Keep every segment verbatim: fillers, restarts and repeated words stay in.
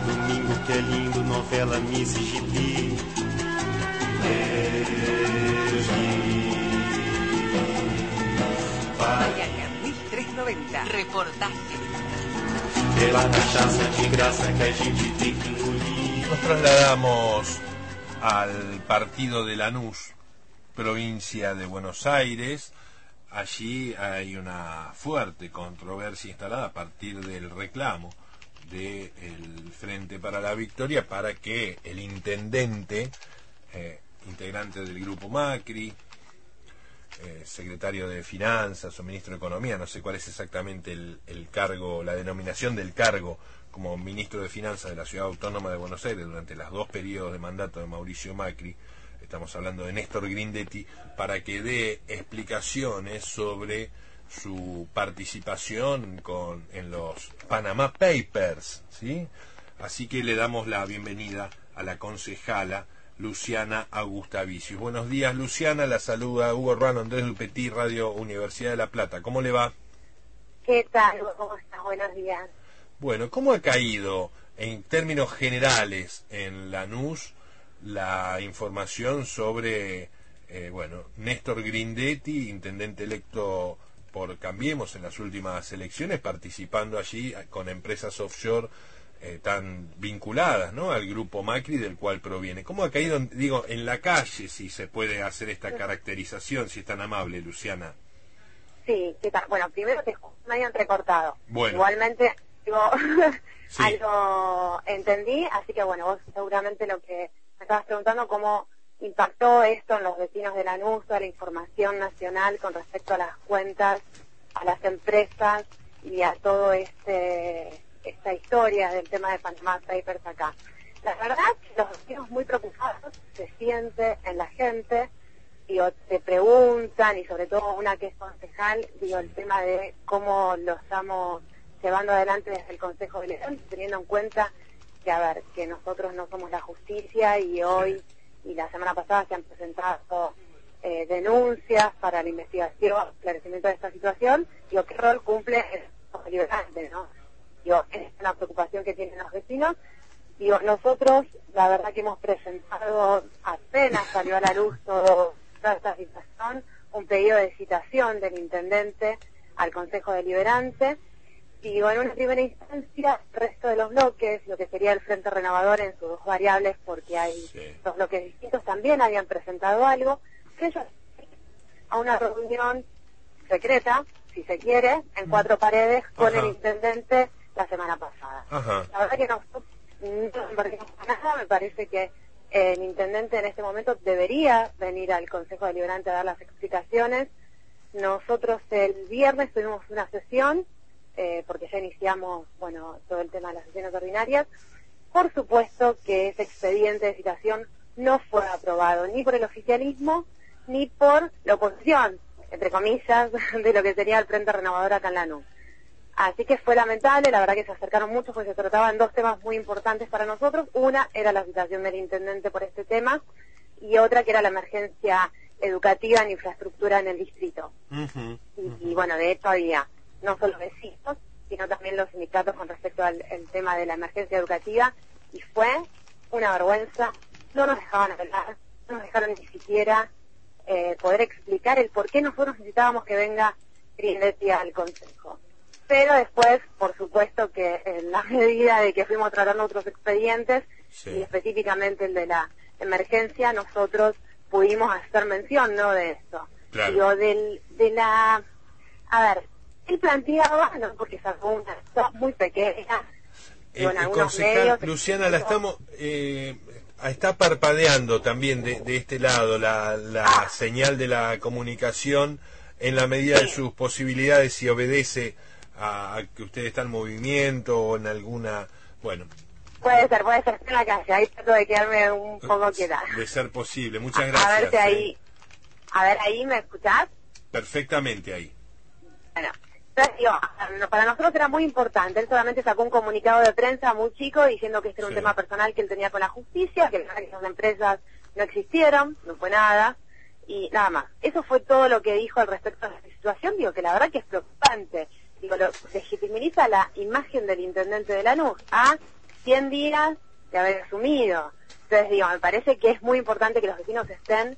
domingo que é lindo, novela, Miss e Gibi. Mañana, mil trescientos noventa, reportaje. Pela cachaça de graça que a gente tem que engolir. Nos trasladamos al partido de Lanús, provincia de Buenos Aires. Allí hay una fuerte controversia instalada a partir del reclamo del Frente para la Victoria para que el intendente, eh, integrante del grupo Macri, eh, secretario de Finanzas o ministro de Economía, no sé cuál es exactamente el, el cargo, la denominación del cargo como ministro de Finanzas de la Ciudad Autónoma de Buenos Aires durante los dos periodos de mandato de Mauricio Macri, estamos hablando de Néstor Grindetti, para que dé explicaciones sobre su participación con, en los Panama Papers, ¿sí? Así que le damos la bienvenida a la concejala Luciana Augusta Vicius. Buenos días, Luciana, la saluda Hugo Ruano, Andrés Dupetí, Radio Universidad de La Plata. ¿Cómo le va? ¿Qué tal? ¿Cómo estás? Buenos días. Bueno, ¿cómo ha caído en términos generales en Lanús la información sobre, eh, bueno, Néstor Grindetti, intendente electo por Cambiemos en las últimas elecciones, participando allí con empresas offshore eh, tan vinculadas, ¿no?, al grupo Macri del cual proviene? ¿Cómo ha caído, digo, en la calle, si se puede hacer esta caracterización, si es tan amable, Luciana? Sí, ¿qué tal? Bueno, primero te escucho medio entrecortado. Bueno. Igualmente, digo, sí. algo entendí, así que bueno, vos seguramente lo que me estabas preguntando, cómo impactó esto en los vecinos de Lanús, a la información nacional con respecto a las cuentas, a las empresas y a todo este esta historia del tema de Panama Papers acá. La verdad que los vecinos muy preocupados, se siente en la gente, digo, te preguntan, y sobre todo una que es concejal, digo, el tema de cómo lo estamos llevando adelante desde el Consejo de León, teniendo en cuenta que, a ver, que nosotros no somos la justicia y hoy y la semana pasada se han presentado eh, denuncias para la investigación, esclarecimiento de esta situación. Digo, ¿qué rol cumple el Consejo Liberante, no? Digo, es una preocupación que tienen los vecinos. Digo, nosotros, la verdad que hemos presentado, apenas salió a la luz todo, toda esta situación, un pedido de citación del intendente al Consejo Deliberante. Digo, en una primera instancia, el resto de los bloques, lo que sería el Frente Renovador en sus dos variables, porque hay Sí. dos bloques distintos, también habían presentado algo, que ellos a una reunión secreta, si se quiere, en cuatro paredes con Ajá. el intendente la semana pasada. Ajá. La verdad que nosotros no invertimos nada, me parece que el intendente en este momento debería venir al Consejo Deliberante a dar las explicaciones. Nosotros el viernes tuvimos una sesión, Eh, porque ya iniciamos, bueno, todo el tema de las sesiones ordinarias. Por supuesto que ese expediente de citación no fue aprobado ni por el oficialismo ni por la oposición, entre comillas, de lo que sería el Frente Renovador acá en Lanús. Así que fue lamentable, la verdad que se acercaron mucho porque se trataban dos temas muy importantes para nosotros. Una era la citación del intendente por este tema y otra que era la emergencia educativa en infraestructura en el distrito. Uh-huh, y, uh-huh. y bueno, de hecho había no solo vecinos, sino también los sindicatos con respecto al el tema de la emergencia educativa, y fue una vergüenza. No nos dejaban hablar, no nos dejaron ni siquiera eh, poder explicar el por qué nosotros necesitábamos que venga Grindetti al Consejo. Pero después, por supuesto que en la medida de que fuimos tratando otros expedientes, Sí. y específicamente el de la emergencia, nosotros pudimos hacer mención, ¿no?, de esto. Claro. Digo, del, de la... A ver, él planteaba, no, porque sacó una cosa muy pequeña, El, con el algunos concejal, medios, Luciana, la estamos, eh, está parpadeando también de, de este lado la, la Ah. señal de la comunicación en la medida de Sí. sus posibilidades, si obedece a, a que usted está en movimiento o en alguna, bueno, Puede ser, puede ser, estoy en la calle, ahí trato de quedarme un poco quieta. de ser posible. Muchas A gracias. ver si eh. ahí, a ver, ahí me escuchás. Perfectamente ahí. Bueno, entonces, digo, para nosotros era muy importante. Él solamente sacó un comunicado de prensa muy chico diciendo que este era un Sí. tema personal que él tenía con la justicia, que esas empresas no existieron, no fue nada, y nada más. Eso fue todo lo que dijo al respecto de la situación. Digo que la verdad que es preocupante. Digo, lo, legitimiza la imagen del intendente de Lanús a cien días de haber asumido. Entonces, digo, me parece que es muy importante que los vecinos estén,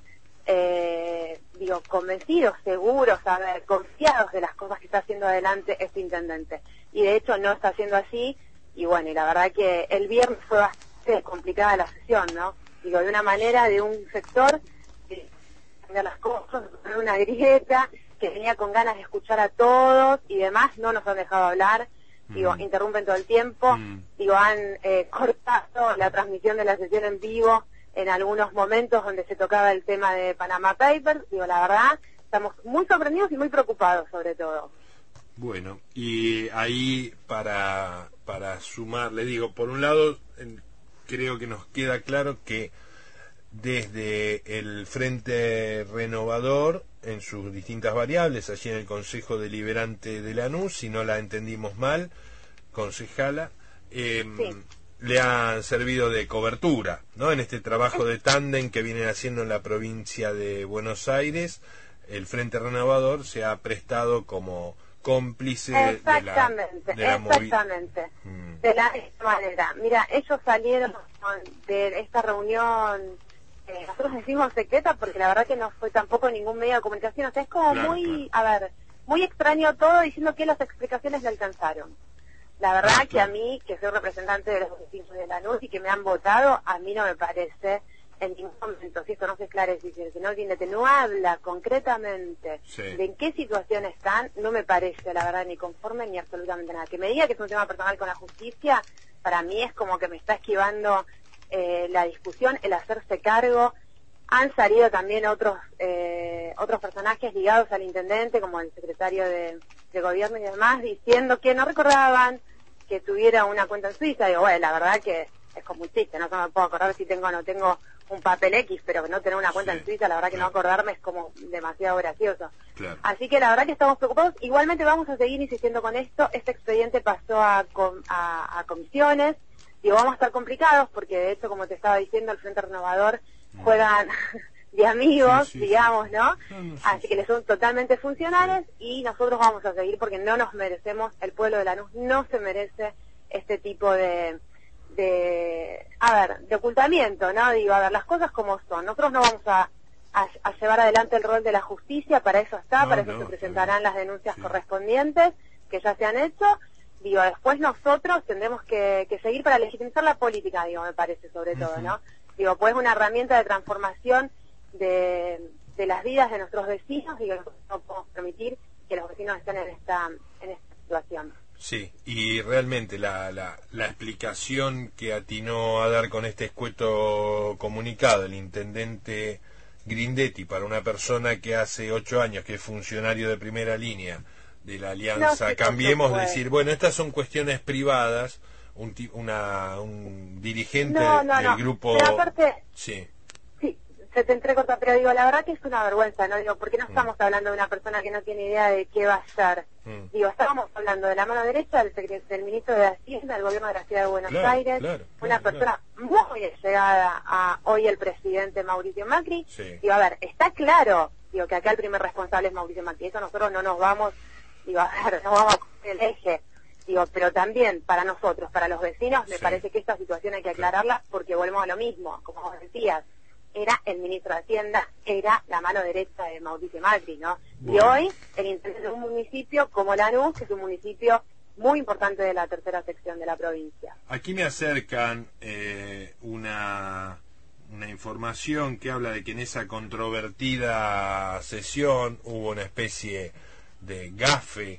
eh, digo, convencidos, seguros, a ver, confiados de las cosas que está haciendo adelante este intendente. Y de hecho no está haciendo así, y bueno, y la verdad que el viernes fue bastante complicada la sesión, ¿no? Digo, de una manera, de un sector que cambiar las cosas, de una grieta, que venía con ganas de escuchar a todos y demás, no nos han dejado hablar, digo, mm. interrumpen todo el tiempo, mm. digo, han eh, cortado la transmisión de la sesión en vivo en algunos momentos donde se tocaba el tema de Panama Papers, digo, la verdad, estamos muy sorprendidos y muy preocupados sobre todo. Bueno, y ahí para, para sumar, le digo, por un lado, en, creo que nos queda claro que desde el Frente Renovador, en sus distintas variables, allí en el Consejo Deliberante de Lanús, si no la entendimos mal, concejala, eh, sí. le han servido de cobertura, ¿no? En este trabajo de tándem que vienen haciendo en la provincia de Buenos Aires, el Frente Renovador se ha prestado como cómplice de la, de la exactamente, mm. de la esta manera. Mira, ellos salieron de esta reunión, eh, nosotros decimos secreta porque la verdad que no fue tampoco ningún medio de comunicación, o sea, es como claro, muy, claro. a ver, muy extraño todo, diciendo que las explicaciones le alcanzaron. La verdad ah, que claro. a mí, que soy representante de los vecinos de Lanús y que me han votado, a mí no me parece en ningún momento, si esto no se esclarece, si el señor Guinete no habla concretamente sí. de en qué situación están, no me parece, la verdad, ni conforme ni absolutamente nada. Que me diga que es un tema personal con la justicia, para mí es como que me está esquivando eh, la discusión, el hacerse cargo. Han salido también otros eh, otros personajes ligados al intendente, como el secretario de, de gobierno y demás, diciendo que no recordaban que tuviera una cuenta en Suiza. Digo, bueno, la verdad que es como un chiste, no me puedo acordar si tengo o no tengo un papel X, pero no tener una cuenta sí, en Suiza, la verdad que claro. no acordarme es como demasiado gracioso. Claro. Así que la verdad que estamos preocupados. Igualmente vamos a seguir insistiendo con esto. Este expediente pasó a, com a, a comisiones. Digo, vamos a estar complicados porque de hecho, como te estaba diciendo, el Frente Renovador no. juegan de amigos, sí, sí, digamos, sí. ¿no? no, no sí, Así sí. que les son totalmente funcionales sí. y nosotros vamos a seguir porque no nos merecemos, el pueblo de Lanús no se merece este tipo de... de, a ver, de ocultamiento, ¿no? Digo, a ver, las cosas como son. Nosotros no vamos a, a, a llevar adelante el rol de la justicia, para eso está, no, para eso no, se presentarán las denuncias sí. correspondientes, que ya se han hecho. Digo, después nosotros tendremos que, que seguir para legitimizar la política, digo, me parece, sobre todo, uh-huh. ¿no? Digo, pues una herramienta de transformación de, de las vidas de nuestros vecinos, digo, no podemos permitir que los vecinos estén en esta, en esta situación. Sí, y realmente la, la, la explicación que atinó a dar con este escueto comunicado el intendente Grindetti para una persona que hace ocho años que es funcionario de primera línea de la Alianza no, Cambiemos, decir, bueno, estas son cuestiones privadas, un, una, un dirigente no, no, del no. grupo... Pero aparte, sí. sí, se te entrecorta, pero digo, la verdad que es una vergüenza, ¿no? Digo, porque no estamos mm. hablando de una persona que no tiene idea de qué va a hacer. Mm. Digo, estábamos hablando de la mano derecha del, del ministro de Hacienda del gobierno de la Ciudad de Buenos claro, Aires, claro, una claro, persona claro. muy allegada a hoy el presidente Mauricio Macri. Sí. Digo, a ver, está claro, digo, que acá el primer responsable es Mauricio Macri, eso nosotros no nos vamos, digo, a ver, no vamos a coger el eje. Digo, pero también para nosotros, para los vecinos, me sí. parece que esta situación hay que aclararla claro. porque volvemos a lo mismo, como vos decías. Era el ministro de Hacienda, era la mano derecha de Mauricio Macri, ¿no? Bueno. Y hoy, el intendente de un municipio como Lanús, que es un municipio muy importante de la tercera sección de la provincia. Aquí me acercan eh, una, una información que habla de que en esa controvertida sesión hubo una especie de gafe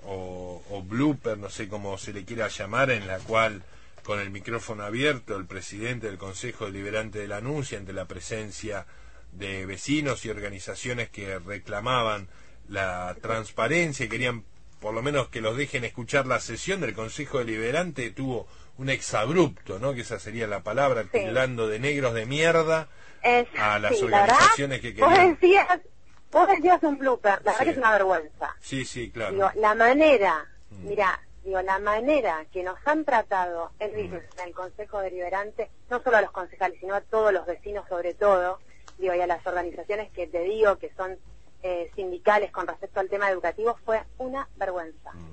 o, o blooper, no sé cómo se le quiera llamar, en la cual... con el micrófono abierto, el presidente del Consejo Deliberante de Lanús, ante la presencia de vecinos y organizaciones que reclamaban la transparencia y querían por lo menos que los dejen escuchar la sesión del Consejo Deliberante, tuvo un exabrupto, ¿no? Que esa sería la palabra, sí. tildando de negros de mierda es, a las sí, organizaciones que querían... Vos decías, vos decías un blooper, la verdad sí. que es una vergüenza. Sí, sí, claro. Digo, la manera, mm. mira... Digo, la manera que nos han tratado en el, en el Consejo Deliberante, no solo a los concejales, sino a todos los vecinos sobre todo, digo, y a las organizaciones que te digo que son eh, sindicales con respecto al tema educativo, fue una vergüenza. Mm.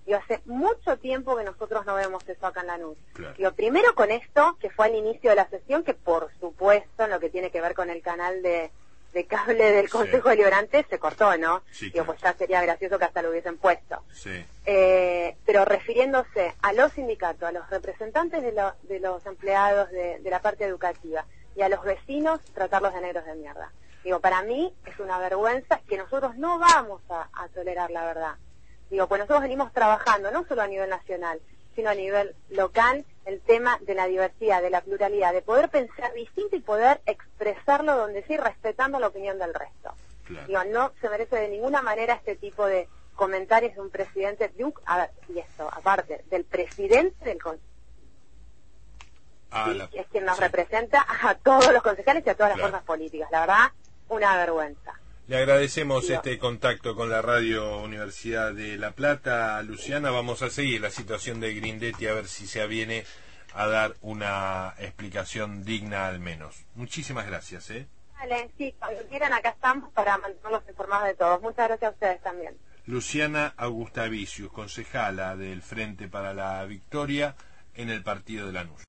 Y hace mucho tiempo que nosotros no vemos eso acá en Lanús. Claro. Digo, primero con esto, que fue al inicio de la sesión, que por supuesto en lo que tiene que ver con el canal de, de cable del Consejo Sí. Deliberante se cortó, ¿no? Sí, Digo, claro. pues ya sería gracioso que hasta lo hubiesen puesto. Sí. Eh, pero refiriéndose a los sindicatos, a los representantes de, lo- de los empleados de, de la parte educativa y a los vecinos, tratarlos de negros de mierda. Digo, para mí es una vergüenza que nosotros no vamos a, a tolerar, la verdad. Digo, pues nosotros venimos trabajando, no solo a nivel nacional, sino a nivel local, el tema de la diversidad, de la pluralidad, de poder pensar distinto y poder expresarlo donde sí, respetando la opinión del resto. Claro. Digo, no se merece de ninguna manera este tipo de comentarios de un presidente, de un, a ver, y esto, aparte, del presidente del Consejo, Ah, la- que es quien nos sí. representa a todos los concejales y a todas las Claro. fuerzas políticas. La verdad, una vergüenza. Le agradecemos Digo. este contacto con la Radio Universidad de La Plata. Luciana, vamos a seguir la situación de Grindetti a ver si se aviene a dar una explicación digna al menos. Muchísimas gracias, ¿eh? Vale, sí, cuando quieran acá estamos para mantenerlos informados de todos. Muchas gracias a ustedes también. Luciana Augusta Vicius, concejala del Frente para la Victoria en el partido de Lanús.